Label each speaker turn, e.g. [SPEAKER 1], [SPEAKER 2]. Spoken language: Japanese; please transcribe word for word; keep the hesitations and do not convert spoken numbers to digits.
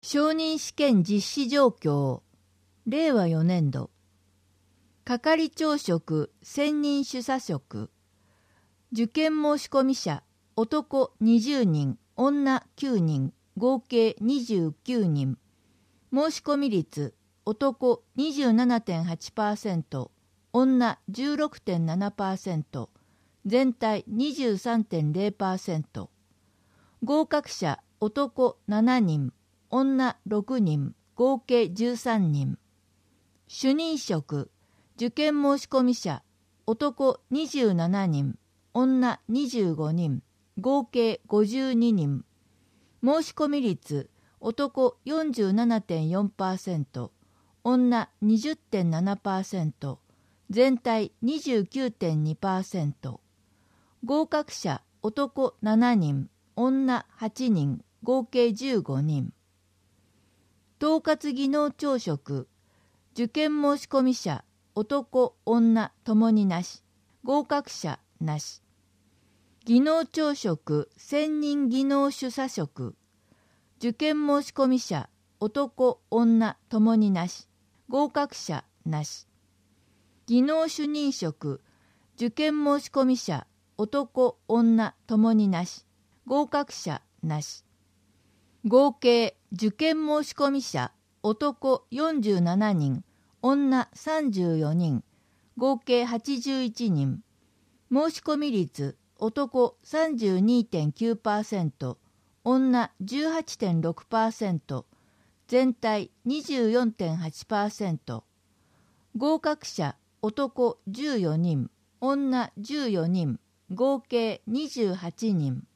[SPEAKER 1] 承認試験実施状況、れいわよねんど。係長職専任主査職。受験申込者、男にじゅうにん、女きゅうにん、合計にじゅうきゅうにん。申込率、男 にじゅうななてんはちパーセント、女 じゅうろくてんななパーセント、全体 にじゅうさんてんぜろパーセント。合格者、男しちにん、女ろくにん、合計じゅうさんにん。主任職、受験申込者、男にじゅうななにん、女にじゅうごにん、合計ごじゅうににん。申込率、男 よんじゅうななてんよんパーセント、女 にじゅってんななパーセント、全体 にじゅうきゅうてんにパーセント。合格者、男しちにん、女はちにん、合計じゅうごにん。統括技能聴職、受験申込者、男、女ともになし、合格者なし。技能聴職専任技能主査職、受験申込者、男、女ともになし、合格者なし。技能主任職、受験申込者、男、女ともになし、合格者なし。合計受験申込者、男よんじゅうななにん、女さんじゅうよにん、合計はちじゅういちにん。申込率、男 さんじゅうにてんきゅうパーセント、女 じゅうはちてんろくパーセント、全体 にじゅうよんてんはちパーセント。合格者、男じゅうよにん、女じゅうよにん、合計にじゅうはちにん。